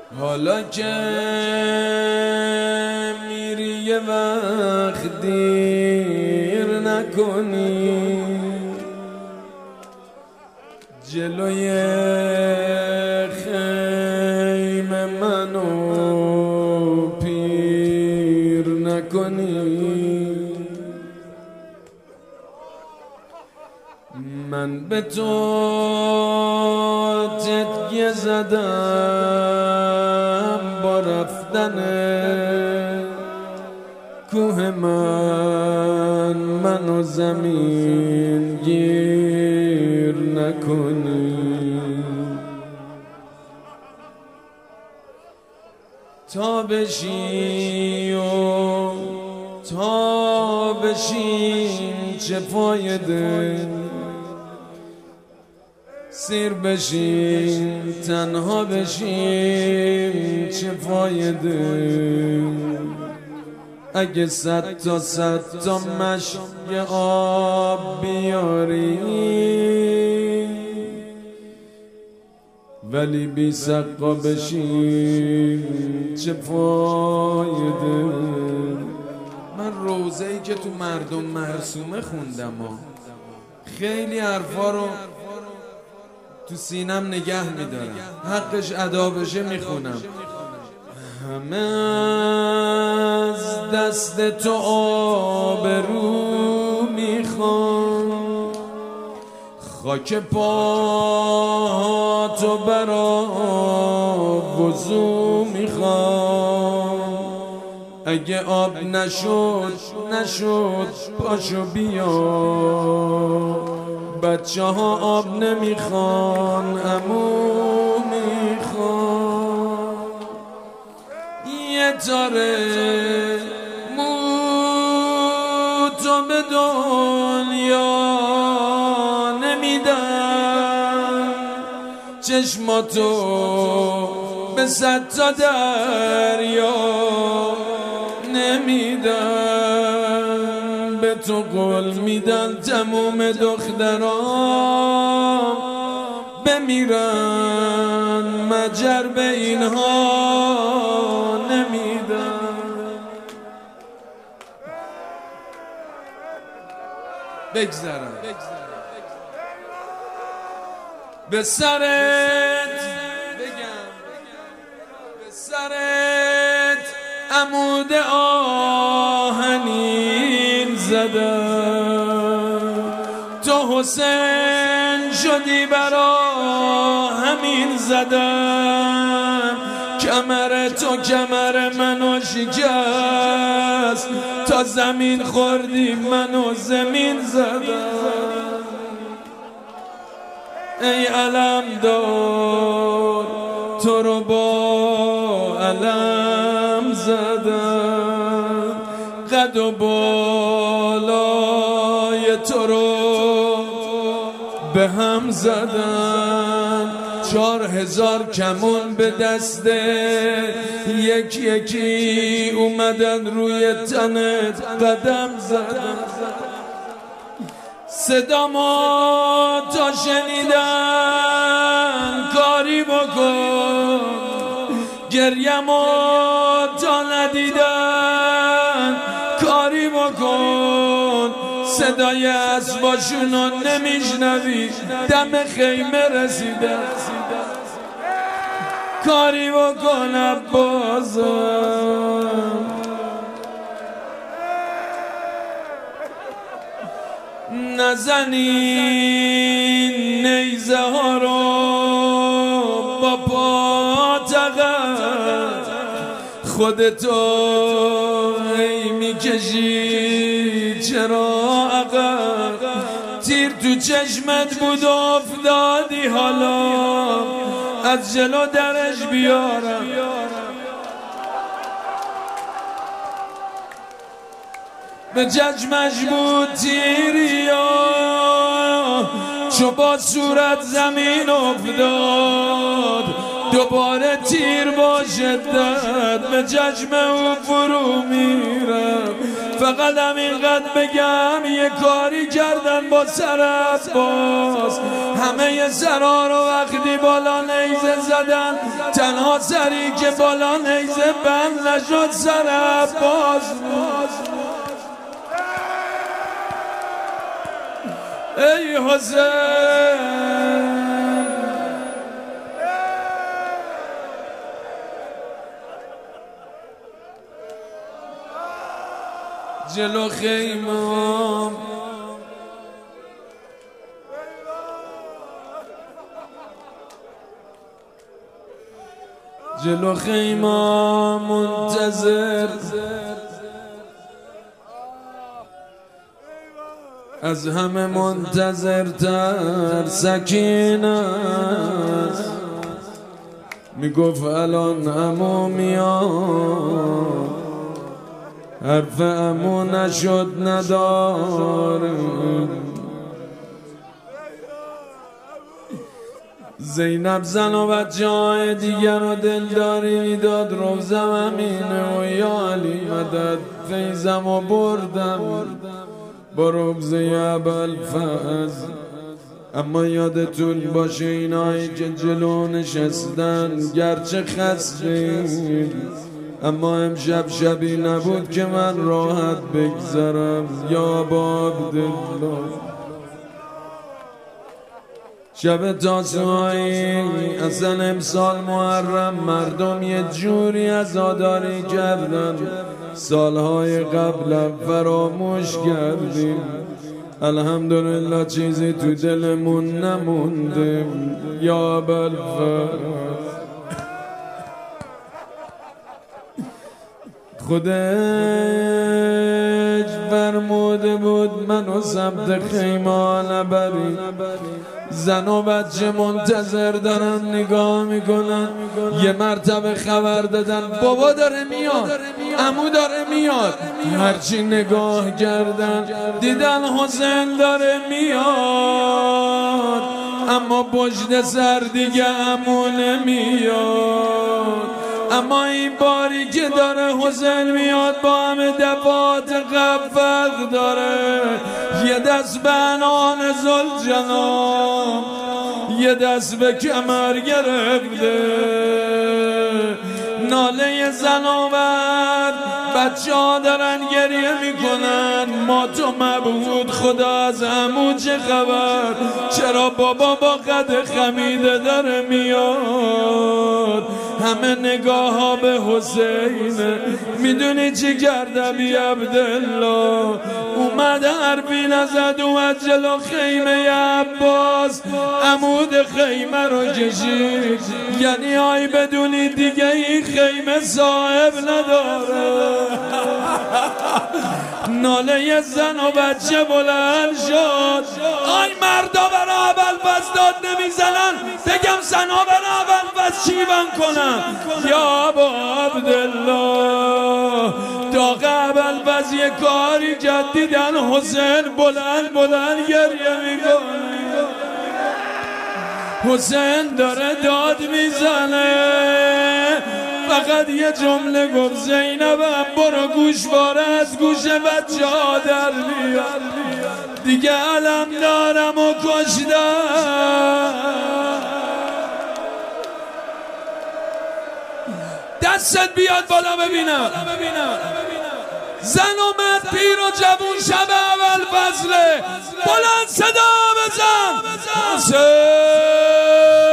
حالا که میری یه وقت دیر نکنی، جلوی خیمه منو پیر نکنی. من به تو تکیه زدم با رفتن کوه منو زمین گیر نکنی. تا بشی و تا بشیم چه فایده، سیر بشیم تنها بشیم چه فایده. اگه صد تا مشک آب بیاری ولی بی سقا بشیم چه فایده. من روزه‌ای که تو مردم مرسومه خوندم و خیلی حرفا رو تو سینم نگه میدارم، حقش ادا بشه میخونم. همه از دست تو آبرو میخوان، خاک پا تو برا وضو میخوان. اگه آب نشد پاشو بیا، بچه ها آب نمیخوان عمو میخوان. یه تاره مو تو به دنیا نمیدن، چشماتو به 100 تا دریا نمیدن. به تو قول میدن تموم دختران بمیرن، مجر به اینها نمیدن. بگذرم به سرت بگم، به سرت عمود آهنین زدم. تو حسین شدی برا همین زدم. کمر تو کمر منو شکست، تا زمین خوردی منو زمین زدم. ای علمدار تو رو با علم زدم، قد و بالای تو رو به هم زدم. 4000 کمون به دست یکی اومدن روی تنت قدم زدم. صدامو تا شنیدن کاری بکن، گریمو تا ندیدن کاری بکن. صدای اسباشونو نمیشنوی دم خیمه رسیدن، کاری بکن عباسم. نزنین نیزه ها رو با پاتقت، خودتو ای میکشی چرا عقب. تیر تو چشمت بود افتادی، حالا از جلو درش بیارم. به چشمش بود تیریا، چو با صورت زمین افتاد. دوباره تیر با شدت به چشم او فرو میرم. فقط همینقدر بگم یه کاری کردن با سر عباس، همه سرها رو وقتی بالا نیزه زدن، تنها سری که بالا نیزه بند نشد سر عباس. ای حسین جلو خیمم جلو خیمم منتظر، از همه منتظرتر سکینه است. میگفت الان عمو میاد، حرف عمو نشد نداره. زینب زن و بچه های دیگر رو دلداری میداد، روزم امینه و یا علی مدد. فیضم و بردم با روزه ابوالفضل. اما یادتون باشه اینایی که جلو نشستن گرچه خستیم، اما امشب شبی نبود که من راحت بگذرم. یا با عبدالله شب تاسوعایی، اصلا امسال محرم مردم یه جوری عزاداری کردن سالهای قبلم فراموش کردیم. الحمدلله چیزی تو دلمون نمونده. یا ابوالفضل خودش فرموده بود منو سمت خیمه نبری. زن و بچه منتظر دارن نگاه میکنن. یه مرتبه خبر دادن بابا داره میاد، عمو داره میاد. هرچی نگاه کردن دیدن حسین داره میاد، اما پشت سر دیگه عمو نمیاد. اما این باری که داره حسین میاد با همه دفعات قبل فرق داره. یه دست به عنان ذوالجلال، یه دست به کمر گرفته. ناله زن و مرد بچه ها دارن گریه میکنن. ما تو مبهوت خدا از عمو چه خبر؟ چرا بابا با قد خمیده داره میاد؟ همه نگاه ها به حسینه. میدونی چی کرده بی عبدالله؟ اومد حرفی نزد، اومد جلو خیمه عباس، عمود خیمه رو کشید. یعنی آی بدونی دیگه این خیمه صاحب نداره. ناله زن و بچه بلند شد. آی مردا برا ابوالفضل داد نمیزنن، بگم زنها برا ابوالفضل چیون کنن؟ یا ابا عبدالله داغ ابوالفضل یه کاری کرد، دیدن حسین بلند بلند گریه میکنه. حسین داره داد میزنه، فقط یه جمله گفت زینبم برو گوشواره از گوش بچه ها در بیار. دیگه علم دارم و کشدم. دستت بیاد بالا ببینم. زن و مرد پیر و جوون شب ابوالفضله، بلند صدا بزن حسین.